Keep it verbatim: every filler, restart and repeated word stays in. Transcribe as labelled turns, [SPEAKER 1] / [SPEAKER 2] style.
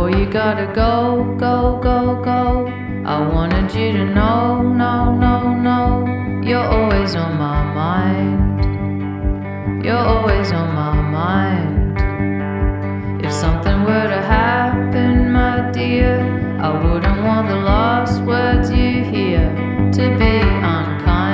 [SPEAKER 1] before you gotta go, go, go, go, I wanted you to know, no, no, no, you're always on my mind. You're always on my mind. If something were to happen, my dear, I wouldn't want the last words you hear to be unkind.